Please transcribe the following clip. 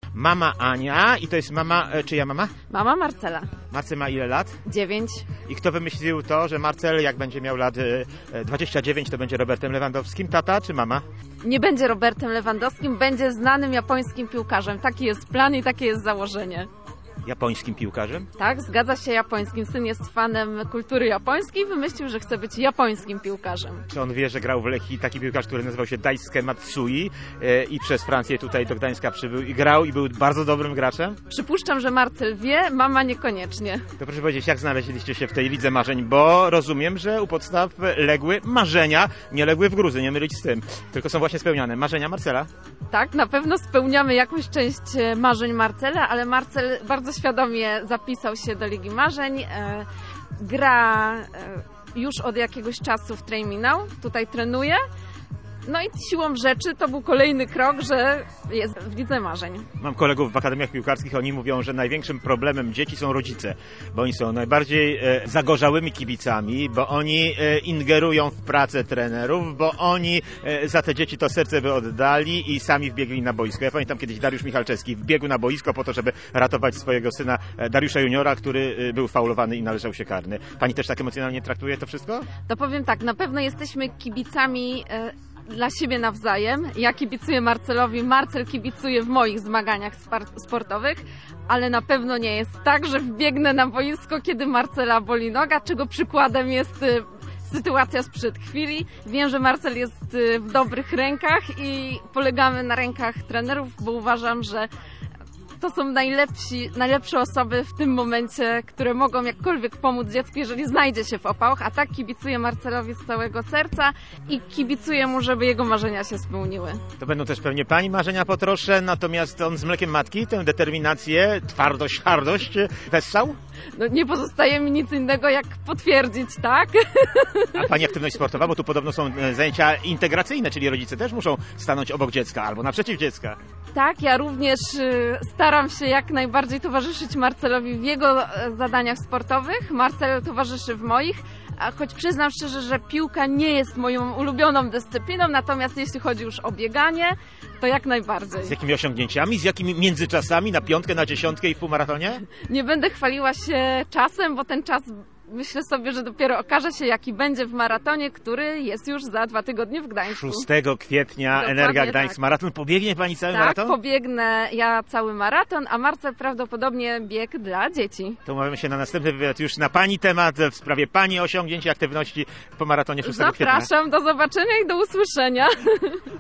mama Ania i to jest mama, czyja mama? Mama Marcela. Marcel ma ile lat? 9. I kto wymyślił to, że Marcel jak będzie miał lat 29, to będzie Robertem Lewandowskim? Tata czy mama? Nie będzie Robertem Lewandowskim, będzie znanym japońskim piłkarzem. Taki jest plan i takie jest założenie. Japońskim piłkarzem? Tak, zgadza się, japońskim. Syn jest fanem kultury japońskiej i wymyślił, że chce być japońskim piłkarzem. Czy on wie, że grał w Lechii taki piłkarz, który nazywał się Daisuke Matsui i przez Francję tutaj do Gdańska przybył i grał i był bardzo dobrym graczem? Przypuszczam, że Marcel wie, mama niekoniecznie. To proszę powiedzieć, jak znaleźliście się w tej lidze marzeń, bo rozumiem, że u podstaw legły marzenia, nie legły w gruzy, nie mylić z tym, tylko są właśnie spełniane. Marzenia Marcela? Tak, na pewno spełniamy jakąś część marzeń Marcela, ale Marcel bardzo świadomie zapisał się do Ligi Marzeń. Gra już od jakiegoś czasu w Trainminał, tutaj trenuje. No i siłą rzeczy to był kolejny krok, że jest w Lidze Marzeń. Mam kolegów w akademiach piłkarskich, oni mówią, że największym problemem dzieci są rodzice, bo oni są najbardziej zagorzałymi kibicami, bo oni ingerują w pracę trenerów, bo oni za te dzieci to serce by oddali i sami wbiegli na boisko. Ja pamiętam kiedyś Dariusz Michalczewski wbiegł na boisko po to, żeby ratować swojego syna Dariusza Juniora, który był faulowany i należał się karny. Pani też tak emocjonalnie traktuje to wszystko? To powiem tak, na pewno jesteśmy kibicami dla siebie nawzajem. Ja kibicuję Marcelowi, Marcel kibicuje w moich zmaganiach sportowych, ale na pewno nie jest tak, że wbiegnę na boisko, kiedy Marcela boli noga, czego przykładem jest sytuacja sprzed chwili. Wiem, że Marcel jest w dobrych rękach i polegamy na rękach trenerów, bo uważam, że to są najlepsze osoby w tym momencie, które mogą jakkolwiek pomóc dziecku, jeżeli znajdzie się w opałach, a tak kibicuję Marcelowi z całego serca i kibicuję mu, żeby jego marzenia się spełniły. To będą też pewnie pani marzenia po trosze, natomiast on z mlekiem matki tę determinację, twardość, hardość wessał? No, nie pozostaje mi nic innego, jak potwierdzić, tak? A pani aktywność sportowa, bo tu podobno są zajęcia integracyjne, czyli rodzice też muszą stanąć obok dziecka albo naprzeciw dziecka. Tak, ja również staram się jak najbardziej towarzyszyć Marcelowi w jego zadaniach sportowych. Marcel towarzyszy w moich, a choć przyznam szczerze, że piłka nie jest moją ulubioną dyscypliną, natomiast jeśli chodzi już o bieganie, to jak najbardziej. Z jakimi osiągnięciami, z jakimi międzyczasami na 5, na 10 i w półmaratonie? Nie będę chwaliła się czasem, bo ten czas myślę sobie, że dopiero okaże się, jaki będzie w maratonie, który jest już za 2 tygodnie w Gdańsku. 6 kwietnia Dokładnie Energa Gdańsk tak. Maraton. Pobiegnie pani cały tak, maraton? Tak, pobiegnę ja cały maraton, a Marcel prawdopodobnie bieg dla dzieci. To umawiamy się na następny wywiad już na pani temat, w sprawie pani osiągnięć i aktywności po maratonie 6 kwietnia. Zapraszam, do zobaczenia i do usłyszenia.